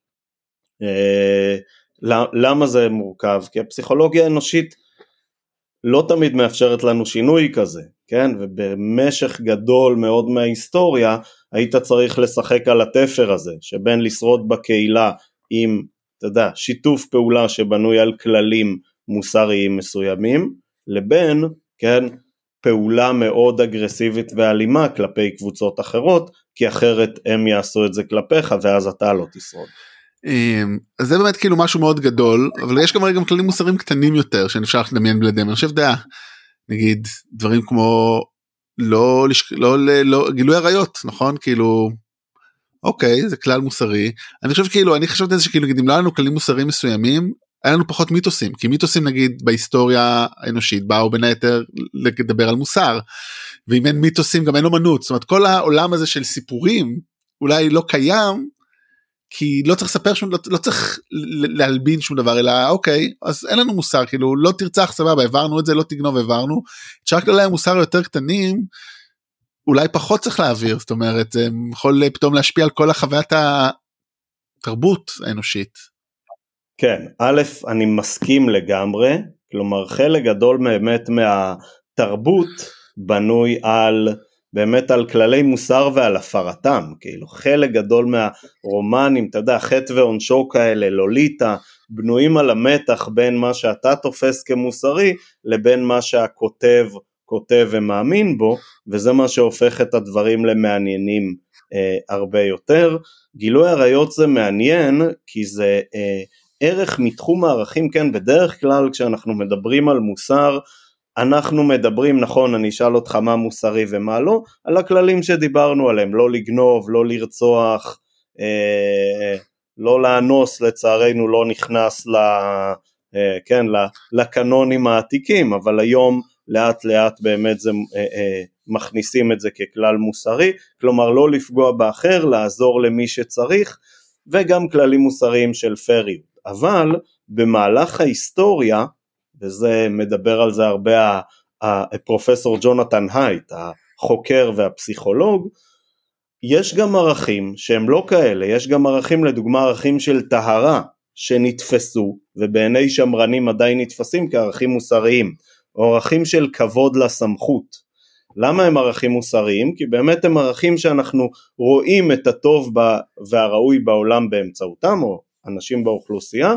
למה זה מורכב? כי הפסיכולוגיה האנושית לא תמיד מאפשרת לנו שינוי כזה, כן? ובמשך גדול מאוד מההיסטוריה היית צריך לשחק על התפר הזה, שבין לשרוד בקהילה עם, אתה יודע, שיתוף פעולה שבנוי על כללים מוסריים מסוימים, לבין, כן, פעולה מאוד אגרסיבית ואלימה כלפי קבוצות אחרות, כי אחרת הם יעשו את זה כלפיך ואז אתה לא תשרוד. אז זה באמת כאילו משהו מאוד גדול, אבל יש גם גם כללים מוסריים קטנים יותר שאפשר לדמיין בלעדיהם. אני חושב דעה, נגיד דברים כמו לא, לא, לא, גילוי עריות, נכון? כאילו, אוקיי, זה כלל מוסרי. אני חושב כאילו, אני חשבתי על זה שכאילו, נגיד, אם לא היה לנו כללים מוסריים מסוימים, היה לנו פחות מיתוסים, כי מיתוסים נגיד בהיסטוריה האנושית, באו בין היתר לדבר על מוסר, ואם אין מיתוסים גם אין אומנות, זאת אומרת כל העולם הזה של סיפורים, אולי לא קיים, כי לא צריך לספר שום, לא, לא צריך להלבין שום דבר, אלא אוקיי, אז אין לנו מוסר, כאילו לא תרצח סבבה, העברנו את זה, לא תגנוב העברנו, שרק כללי המוסר יותר קטנים, אולי פחות צריך להעביר, זאת אומרת, זה יכול פתאום להשפיע על כל החוויית התרבות האנושית. כן, א', אני מסכים לגמרי, כלומר חלק גדול באמת מהתרבות בנוי על, באמת על כללי מוסר ועל הפרתם, כאילו חלק גדול מהרומנים, אתה יודע, חטא ועונשו כאלה, לוליטה, בנויים על המתח בין מה שאתה תופס כמוסרי, לבין מה שהכותב כותב ומאמין בו, וזה מה שהופך את הדברים למעניינים אה, הרבה יותר. גילוי עריות זה מעניין, כי זה אה, ערך מתחום הערכים, כן, בדרך כלל כשאנחנו מדברים על מוסר, אנחנו מדברים, נכון, אני אשאל אותך מה מוסרי ומה לא, על הכללים שדיברנו עליהם, לא לגנוב, לא לרצוח, אה, לא לאנוס, לצערנו לא נכנס ל, אה, כן, לקנונים העתיקים, אבל היום לאט לאט באמת זה, אה, אה, מכניסים את זה ככלל מוסרי, כלומר לא לפגוע באחר, לעזור למי שצריך, וגם כללים מוסריים של פריות. אבל במהלך ההיסטוריה, וזה מדבר על זה הרבה הפרופסור ג'ונתן הייט, החוקר והפסיכולוג, יש גם ערכים שהם לא כאלה, יש גם ערכים, לדוגמה ערכים של טהרה, שנתפסו, ובעיני שמרנים עדיין נתפסים כערכים מוסריים, או ערכים של כבוד לסמכות. למה הם ערכים מוסריים? כי באמת הם ערכים שאנחנו רואים את הטוב והראוי בעולם באמצעותם, או אנשים באוכלוסייה,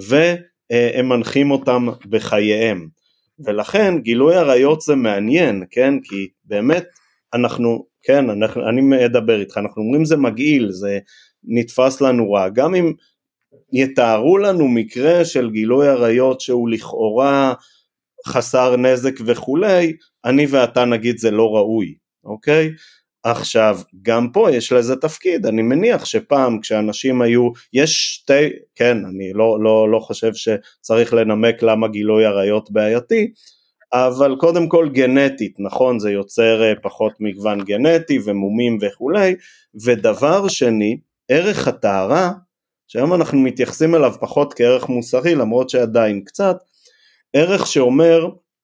והם מנחים אותם בחייהם. ולכן גילוי עריות זה מעניין, כן? כי באמת אנחנו, כן, אנחנו, אני מדבר איתך, אנחנו אומרים זה מגעיל, זה נתפס לנו רע, גם אם יתארו לנו מקרה של גילוי עריות שהוא לכאורה חסר נזק וכולי, אני ואתה נגיד זה לא ראוי, אוקיי? עכשיו, גם פה יש לזה תפקיד, אני מניח שפעם כשאנשים היו, יש שתי, כן, אני לא, לא, לא חושב שצריך לנמק למה גילוי עריות בעייתי, אבל קודם כל גנטית, נכון, זה יוצר פחות מגוון גנטי ומומים וכולי, ודבר שני, ערך הטהרה, שהיום אנחנו מתייחסים אליו פחות כערך מוסרי, למרות שעדיין קצת, ערך שאומר,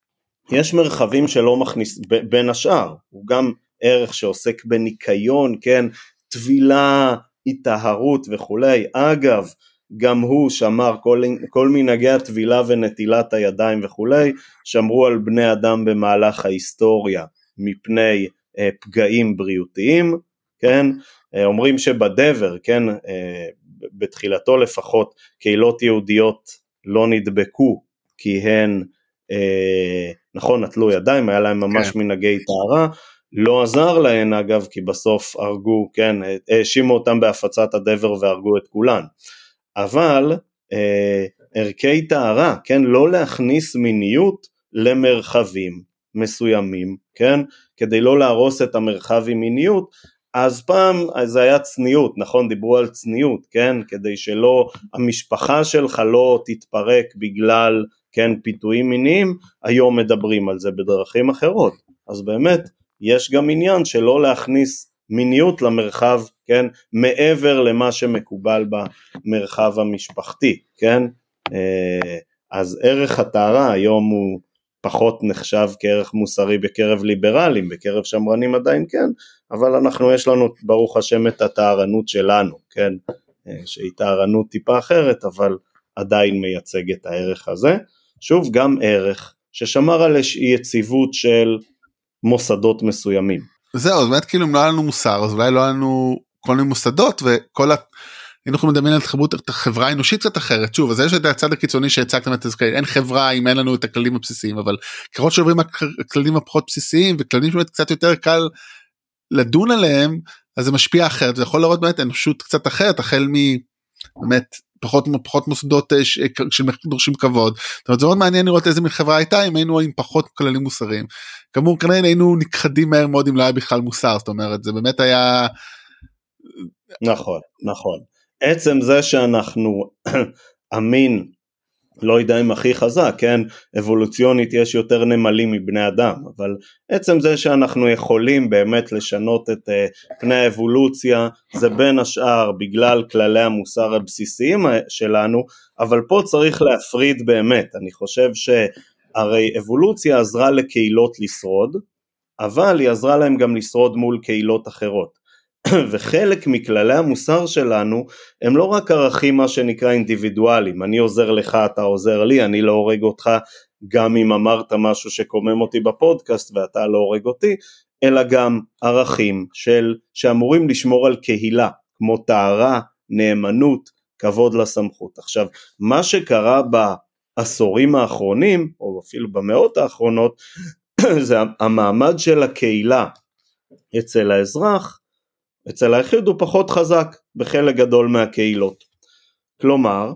יש מרחבים שלא מכניס, בין השאר, הוא גם ערך שעוסק בניקיון, כן, תבילה, התאהרות וכולי, אגב, גם הוא שמר כל, כל מנהגי התבילה ונטילת הידיים וכולי, שמרו על בני אדם במהלך ההיסטוריה, מפני אה, פגעים בריאותיים, כן, אה, אומרים שבדבר, כן, אה, בתחילתו לפחות, קהילות יהודיות לא נדבקו, כי הן, אה, נכון, נטלו ידיים, היה להם ממש כן. מנהגי טהרה, לא עזר להן אגב, כי בסוף הרגו, כן, האשימו אותם בהפצת הדבר והרגו את כולן, אבל אה, ערכי טהרה, כן, לא להכניס מיניות למרחבים מסוימים, כן, כדי לא להרוס את המרחב עם מיניות, אז פעם זה היה צניעות, נכון, דיברו על צניעות, כן, כדי שלא, המשפחה שלך לא תתפרק בגלל, כן, פיתויים מיניים, היום מדברים על זה בדרכים אחרות, אז באמת, יש גם עניין שלא להכניס מיניות למרחב, כן, מעבר למה שמקובל במרחב המשפחתי, כן, אז ערך הטהרה היום הוא פחות נחשב כערך מוסרי בקרב ליברלים, בקרב שמרנים עדיין כן, אבל אנחנו יש לנו ברוך השם את הטהרנות שלנו, כן, שהיא טהרנות טיפה אחרת, אבל עדיין מייצג את הערך הזה, שוב גם ערך ששמר על יציבות של מוסדות מסוימים. זהו, אז באמת כאילו אם לא היה לנו מוסר, אז אולי לא היה לנו כל מיני מוסדות, וכל ה... היינו יכולים לדמיין על תחברות את החברה האנושית קצת אחרת, שוב, אז יש את הצד הקיצוני שהצגתם את זה, אין חברה אם אין לנו את הכללים הבסיסיים, אבל ככל שעוברים הכללים הפחות בסיסיים, וכללים שבאמת קצת יותר קל לדון עליהם, אז זה משפיע אחרת, זה יכול לראות באמת אנושות קצת אחרת, החל מ... באמת, פחות, פחות מוסדות שדורשים כבוד, זאת אומרת, זה מאוד מעניין לראות איזה חברה הייתה, אם היינו עם פחות כללים מוסריים, כאמור, כנראה היינו נכחדים מהר מאוד אם לא היה בכלל מוסר, זאת אומרת, זה באמת היה... נכון, נכון. עצם זה שאנחנו אמין, לא יודע אם הכי חזק, כן, אבולוציונית יש יותר נמלים מבני אדם, אבל עצם זה שאנחנו יכולים באמת לשנות את uh, פני האבולוציה, זה בין השאר בגלל כללי המוסר הבסיסיים שלנו, אבל פה צריך להפריד באמת, אני חושב שהרי אבולוציה עזרה לקהילות לשרוד, אבל היא עזרה להם גם לשרוד מול קהילות אחרות, וחלק מכללי המוסר שלנו הם לא רק ערכים מה שנקרא אינדיבידואלים, אני עוזר לך אתה עוזר לי, אני לא הורג אותך גם אם אמרת משהו שקומם אותי בפודקאסט ואתה לא הורג אותי, אלא גם ערכים של שאמורים לשמור על קהילה, כמו טהרה, נאמנות, כבוד לסמכות. עכשיו מה שקרה בעשורים האחרונים או אפילו במאות האחרונות זה המעמד של הקהילה אצל האזרח, אצל היחיד הוא פחות חזק בחלק גדול מהקהילות. כלומר,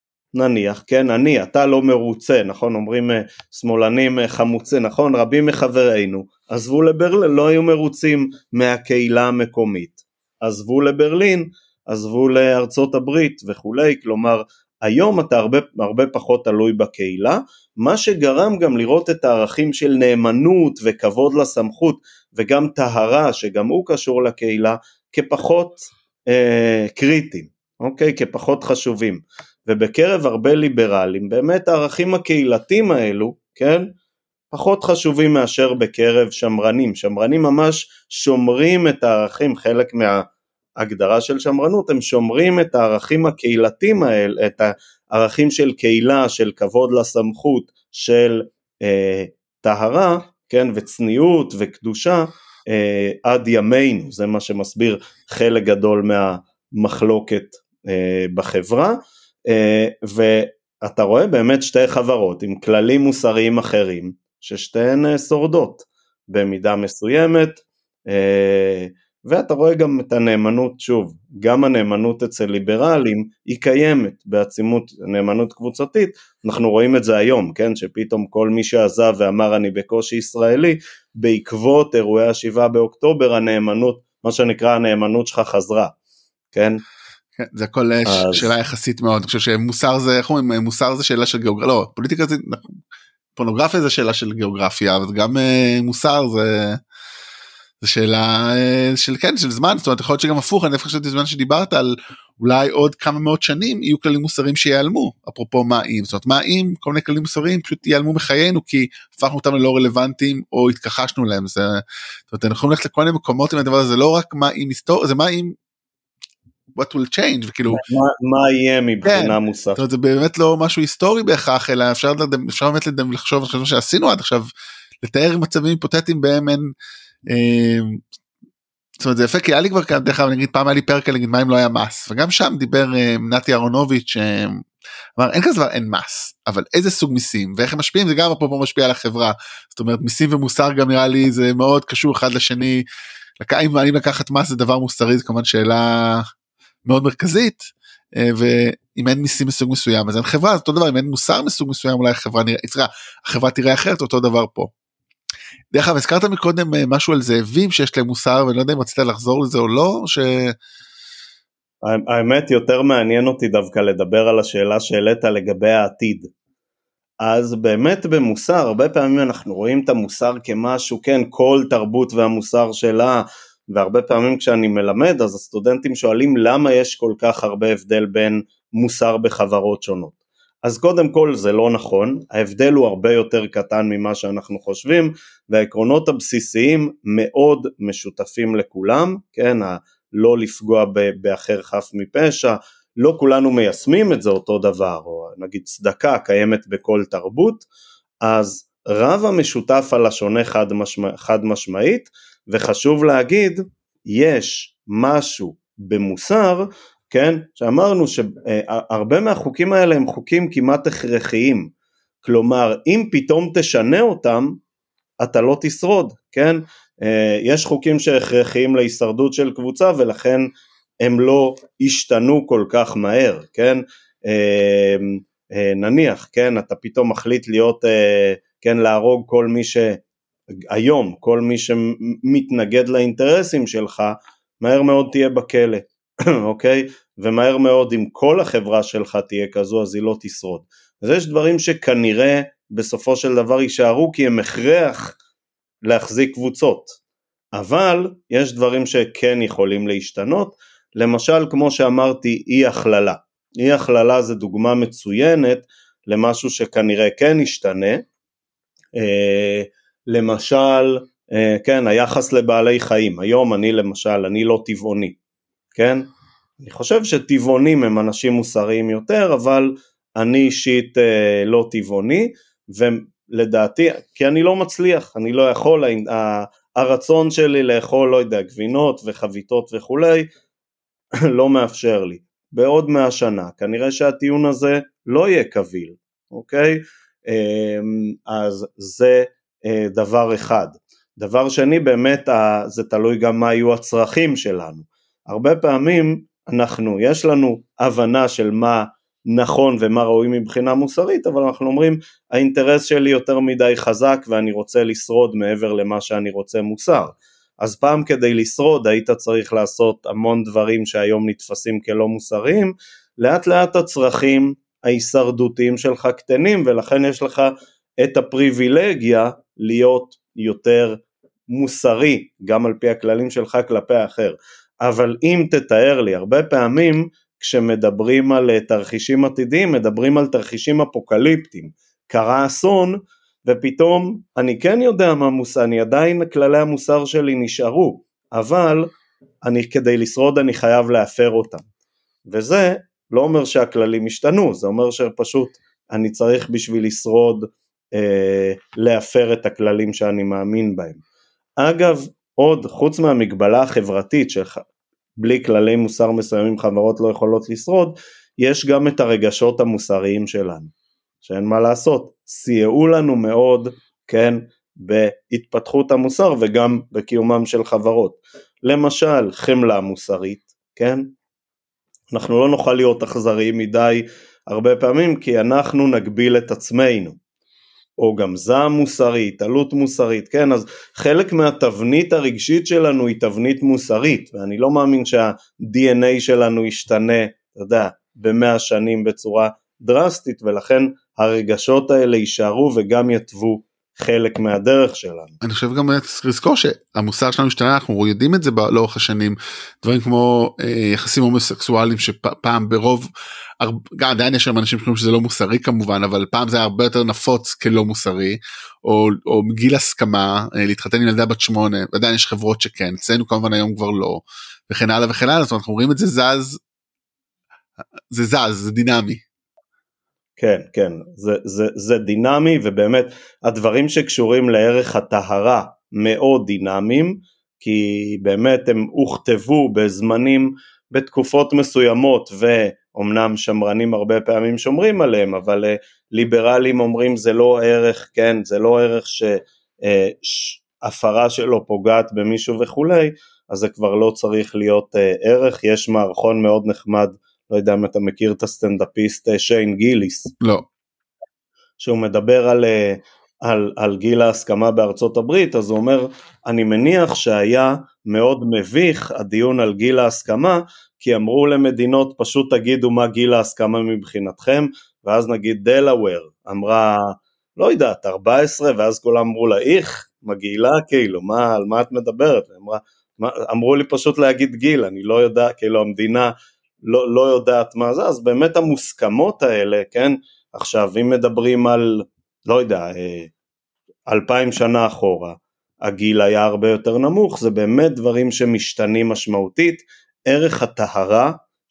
נניח, כן, אני, אתה לא מרוצה, נכון, אומרים שמאלנים חמוצה, נכון, רבים מחברינו, עזבו לברלין, לא היו מרוצים מהקהילה המקומית, עזבו לברלין, עזבו לארצות הברית וכולי, כלומר, היום אתה הרבה, הרבה פחות תלוי בקהילה, מה שגרם גם לראות את הערכים של נאמנות וכבוד לסמכות, וגם טהרה, שגם הוא קשור לקהילה, כפחות אה, קריטיים, אוקיי? כפחות חשובים. ובקרב הרבה ליברלים, באמת הערכים הקהילתיים האלו, כן? פחות חשובים מאשר בקרב שמרנים. שמרנים ממש שומרים את הערכים, חלק מההגדרה של שמרנות, הם שומרים את הערכים הקהילתיים האלה, את הערכים של קהילה, של כבוד לסמכות, של אה, טהרה, כן? וצניעות וקדושה, Uh, עד ימינו, זה מה שמסביר חלק גדול מהמחלוקת uh, בחברה, uh, ואתה רואה באמת שתי חברות עם כללים מוסריים אחרים, ששתיהן uh, שורדות במידה מסוימת, uh, ואתה רואה גם את הנאמנות, שוב, גם הנאמנות אצל ליברלים היא קיימת בעצימות, נאמנות קבוצתית, אנחנו רואים את זה היום, כן, שפתאום כל מי שעזב ואמר אני בקושי ישראלי, בעקבות אירועי השבעה באוקטובר, הנאמנות, מה שנקרא הנאמנות שלך חזרה, כן? כן, זה הכל אז... שאלה יחסית מאוד, אני חושב שמוסר זה, איך אומרים, מוסר זה שאלה של גיאוגרפיה, לא, פוליטיקה זה, פורנוגרפיה זה שאלה של גיאוגרפיה, אבל גם מוסר זה... זו שאלה של כן, של זמן, זאת אומרת, יכול להיות שגם הפוך, אני חושבת בזמן שדיברת על אולי עוד כמה מאות שנים יהיו כללים מוסריים שיעלמו, אפרופו מה אם, זאת אומרת, מה אם כל מיני כללים מוסריים פשוט ייעלמו מחיינו, כי הפכנו אותם ללא רלוונטיים, או התכחשנו להם, זה, זאת אומרת, אנחנו יכולים ללכת לכל מיני מקומות עם הדבר הזה, זה לא רק מה אם היסטוריה, זה מה אם, what will change, וכאילו, מה, מה יהיה מבחינה כן, מוסרית. זאת אומרת, זה באמת לא משהו היסטורי בהכרח, אלא אפשר, אפשר באמת לחשוב, לחשוב שעשינו עד עכשיו, לתאר מצבים היפותטיים בהם אין, זאת אומרת זה יפה כי היה לי כבר כאן דרך כלל נגיד פעם היה לי פרק נגיד מה אם לא היה מס וגם שם דיבר נתי אהרונוביץ' אמר אין כזה דבר אין מס אבל איזה סוג מיסים ואיך הם משפיעים זה גם אפרופו משפיע על החברה זאת אומרת מיסים ומוסר גם נראה לי זה מאוד קשור אחד לשני אם אני לקחת מס זה דבר מוסרי זה כמובן שאלה מאוד מרכזית ואם אין מיסים מסוג מסוים אז אין חברה זה אותו דבר אם אין מוסר מסוג מסוים אולי החברה נראה החברה תראה אחרת אותו דבר פה דרך אגב, הזכרת מקודם משהו על זאבים שיש להם מוסר, ואני לא יודע אם רצית לחזור לזה או לא, ש... האמת יותר מעניין אותי דווקא לדבר על השאלה שהעלית לגבי העתיד. אז באמת במוסר, הרבה פעמים אנחנו רואים את המוסר כמשהו, כן, כל תרבות והמוסר שלה, והרבה פעמים כשאני מלמד, אז הסטודנטים שואלים למה יש כל כך הרבה הבדל בין מוסר בחברות שונות. אז קודם כל זה לא נכון, ההבדל הוא הרבה יותר קטן ממה שאנחנו חושבים, והעקרונות הבסיסיים מאוד משותפים לכולם, כן, לא לפגוע באחר חף מפשע, לא כולנו מיישמים את זה אותו דבר, או נגיד צדקה קיימת בכל תרבות, אז רב המשותף על השונה חד, משמע, חד משמעית, וחשוב להגיד, יש משהו במוסר, כן, שאמרנו שהרבה מהחוקים האלה הם חוקים כמעט הכרחיים, כלומר אם פתאום תשנה אותם, אתה לא תשרוד, כן, יש חוקים שהכרחיים להישרדות של קבוצה, ולכן הם לא השתנו כל כך מהר, כן, נניח, כן, אתה פתאום מחליט להיות, כן, להרוג כל מי שהיום, כל מי שמתנגד לאינטרסים שלך, מהר מאוד תהיה בכלא, אוקיי, ומהר מאוד אם כל החברה שלך תהיה כזו, אז היא לא תשרוד. אז יש דברים שכנראה בסופו של דבר יישארו, כי הם הכרח להחזיק קבוצות, אבל יש דברים שכן יכולים להשתנות, למשל כמו שאמרתי, אי הכללה, אי הכללה זה דוגמה מצוינת, למשהו שכנראה כן ישתנה, אה, למשל, אה, כן, היחס לבעלי חיים, היום אני למשל, אני לא טבעוני, כן, אני חושב שטבעונים הם אנשים מוסריים יותר, אבל אני אישית אה, לא טבעוני, ולדעתי, כי אני לא מצליח, אני לא יכול, הרצון שלי לאכול, לא יודע, גבינות וחביתות וכולי, לא מאפשר לי, בעוד מאה שנה, כנראה שהטיעון הזה לא יהיה קביל, אוקיי? אז זה דבר אחד. דבר שני, באמת זה תלוי גם מה יהיו הצרכים שלנו. הרבה פעמים אנחנו, יש לנו הבנה של מה נכון ומה ראוי מבחינה מוסרית, אבל אנחנו אומרים, האינטרס שלי יותר מדי חזק ואני רוצה לשרוד מעבר למה שאני רוצה מוסר. אז פעם כדי לשרוד היית צריך לעשות המון דברים שהיום נתפסים כלא מוסריים, לאט לאט הצרכים ההישרדותיים שלך קטנים, ולכן יש לך את הפריבילגיה להיות יותר מוסרי, גם על פי הכללים שלך כלפי האחר. אבל אם תתאר לי, הרבה פעמים כשמדברים על תרחישים עתידיים, מדברים על תרחישים אפוקליפטיים, קרה אסון, ופתאום אני כן יודע מה מוסר, אני עדיין כללי המוסר שלי נשארו, אבל אני כדי לשרוד אני חייב להפר אותם, וזה לא אומר שהכללים השתנו, זה אומר שפשוט אני צריך בשביל לשרוד אה, להפר את הכללים שאני מאמין בהם. אגב, עוד חוץ מהמגבלה החברתית שבלי כללי מוסר מסוימים חברות לא יכולות לשרוד, יש גם את הרגשות המוסריים שלנו, שאין מה לעשות, סייעו לנו מאוד, כן, בהתפתחות המוסר וגם בקיומם של חברות. למשל, חמלה מוסרית, כן? אנחנו לא נוכל להיות אכזריים מדי הרבה פעמים, כי אנחנו נגביל את עצמנו. או גם זעם מוסרי, התעלות מוסרית, כן? אז חלק מהתבנית הרגשית שלנו היא תבנית מוסרית, ואני לא מאמין שה-די אן איי שלנו ישתנה, אתה יודע, במאה שנים בצורה דרסטית, ולכן הרגשות האלה יישארו וגם יתוו חלק מהדרך שלנו. אני חושב גם לזכור שהמוסר שלנו השתנה, אנחנו יודעים את זה לאורך השנים, דברים כמו יחסים הומוסקסואליים שפעם ברוב, עדיין יש שם אנשים שחושבים שזה לא מוסרי כמובן, אבל פעם זה היה הרבה יותר נפוץ כלא מוסרי, או, או מגיל הסכמה, להתחתן עם ילדה בת שמונה, ועדיין יש חברות שכן, אצלנו כמובן היום כבר לא, וכן הלאה וכן הלאה, זאת אומרת אנחנו רואים את זה זז, זה זז, זה דינמי. כן, כן, זה, זה, זה דינמי, ובאמת הדברים שקשורים לערך הטהרה מאוד דינמיים, כי באמת הם הוכתבו בזמנים, בתקופות מסוימות, ואומנם שמרנים הרבה פעמים שומרים עליהם, אבל ליברלים אומרים זה לא ערך, כן, זה לא ערך שהפרה שלו פוגעת במישהו וכולי, אז זה כבר לא צריך להיות ערך. יש מערכון מאוד נחמד, לא יודע אם אתה מכיר את הסטנדאפיסט שיין גיליס. לא. שהוא מדבר על, על, על גיל ההסכמה בארצות הברית, אז הוא אומר, אני מניח שהיה מאוד מביך הדיון על גיל ההסכמה, כי אמרו למדינות, פשוט תגידו מה גיל ההסכמה מבחינתכם, ואז נגיד דלאוור, אמרה, לא יודעת, ארבע עשרה, ואז כולם אמרו לה, איך, מגעילה כאילו, מה, על מה את מדברת? אמרה, מה, אמרו לי פשוט להגיד גיל, אני לא יודע, כאילו המדינה, לא, לא יודעת מה זה, אז באמת המוסכמות האלה, כן, עכשיו אם מדברים על, לא יודע, אלפיים שנה אחורה, הגיל היה הרבה יותר נמוך, זה באמת דברים שמשתנים משמעותית, ערך הטהרה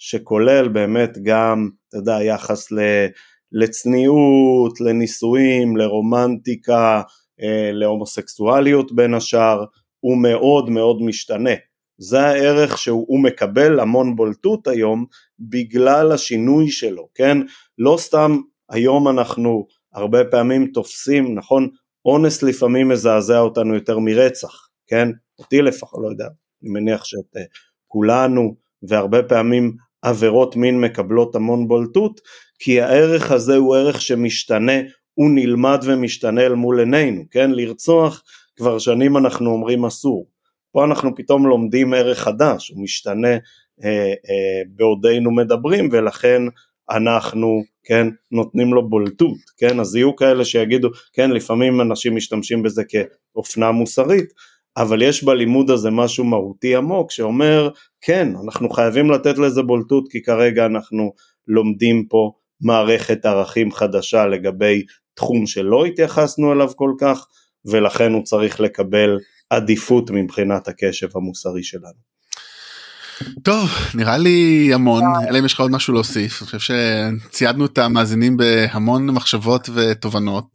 שכולל באמת גם, אתה יודע, יחס לצניעות, לנישואים, לרומנטיקה, להומוסקסואליות בין השאר, הוא מאוד מאוד משתנה. זה הערך שהוא מקבל המון בולטות היום, בגלל השינוי שלו, כן? לא סתם היום אנחנו הרבה פעמים תופסים, נכון? אונס לפעמים מזעזע אותנו יותר מרצח, כן? אותי לפחות, לא יודע, אני מניח שאת כולנו, והרבה פעמים עבירות מין מקבלות המון בולטות, כי הערך הזה הוא ערך שמשתנה, הוא נלמד ומשתנה אל מול עינינו, כן? לרצוח כבר שנים אנחנו אומרים אסור, פה אנחנו פתאום לומדים ערך חדש, הוא משתנה אה, אה, בעודנו מדברים, ולכן אנחנו, כן, נותנים לו בולטות, כן? אז יהיו כאלה שיגידו, כן, לפעמים אנשים משתמשים בזה כאופנה מוסרית, אבל יש בלימוד הזה משהו מהותי עמוק, שאומר, כן, אנחנו חייבים לתת לזה בולטות, כי כרגע אנחנו לומדים פה מערכת ערכים חדשה, לגבי תחום שלא התייחסנו אליו כל כך, ולכן הוא צריך לקבל עדיפות מבחינת הקשב המוסרי שלנו. טוב, נראה לי המון, אלא אם יש לך עוד משהו להוסיף, אני חושב שציידנו את המאזינים בהמון מחשבות ותובנות.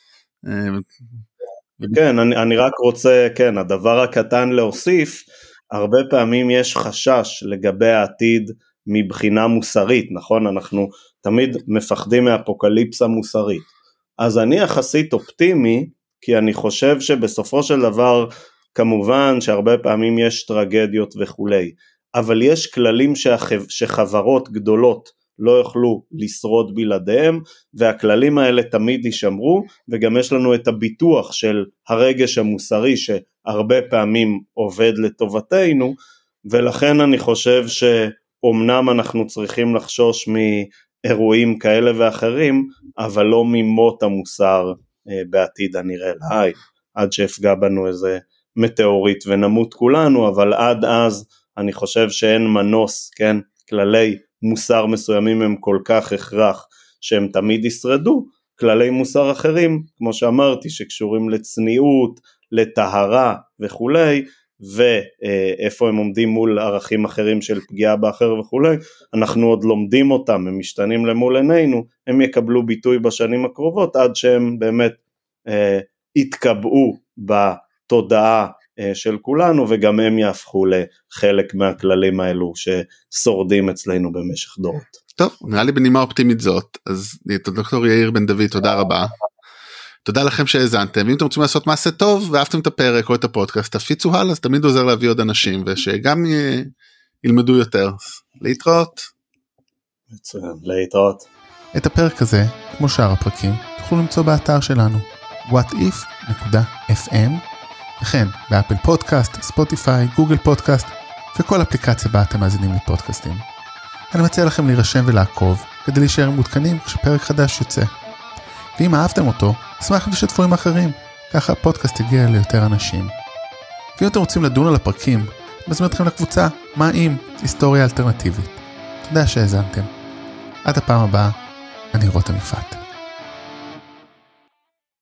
כן, אני, אני רק רוצה, כן, הדבר הקטן להוסיף, הרבה פעמים יש חשש לגבי העתיד מבחינה מוסרית, נכון? אנחנו תמיד מפחדים מאפוקליפסה מוסרית. אז אני יחסית אופטימי, כי אני חושב שבסופו של דבר, כמובן שהרבה פעמים יש טרגדיות וכולי, אבל יש כללים שחב, שחברות גדולות לא יוכלו לשרוד בלעדיהם, והכללים האלה תמיד יישמרו, וגם יש לנו את הביטוח של הרגש המוסרי, שהרבה פעמים עובד לטובתנו, ולכן אני חושב שאומנם אנחנו צריכים לחשוש מאירועים כאלה ואחרים, אבל לא ממות המוסר בעתיד הנראה לעין, עד שהפגע בנו איזה מטאורית ונמות כולנו, אבל עד אז אני חושב שאין מנוס, כן, כללי מוסר מסוימים הם כל כך הכרח שהם תמיד ישרדו, כללי מוסר אחרים, כמו שאמרתי, שקשורים לצניעות, לטהרה וכולי, ואיפה הם עומדים מול ערכים אחרים של פגיעה באחר וכולי, אנחנו עוד לומדים אותם, הם משתנים למול עינינו, הם יקבלו ביטוי בשנים הקרובות, עד שהם באמת אה, יתקבעו בתודעה אה, של כולנו, וגם הם יהפכו לחלק מהכללים האלו ששורדים אצלנו במשך דורות. טוב, נראה לי בנימה אופטימית זאת, אז דוקטור יאיר בן דוד, תודה רבה. תודה לכם שהאזנתם, אם אתם רוצים לעשות מעשה טוב ואהבתם את הפרק או את הפודקאסט, תפיצו הלאה, זה תמיד עוזר להביא עוד אנשים ושגם ילמדו יותר. להתראות. מצוין, להתראות. את הפרק הזה, כמו שאר הפרקים, תוכלו למצוא באתר שלנו וואט איף נקודה אף אם, וכן באפל פודקאסט, ספוטיפיי, גוגל פודקאסט וכל אפליקציה בה אתם מאזינים לפודקאסטים. אני מציע לכם להירשם ולעקוב כדי להישאר מותקנים כשפרק חדש יוצא. ואם אהבתם אותו, אשמח אם תשתפו עם אחרים, ככה הפודקאסט יגיע ליותר אנשים. ואם אתם רוצים לדון על הפרקים, אני מזמין אתכם לקבוצה מה אם היסטוריה אלטרנטיבית. תודה שהאזנתם. עד הפעם הבאה, אני רותם יפעת.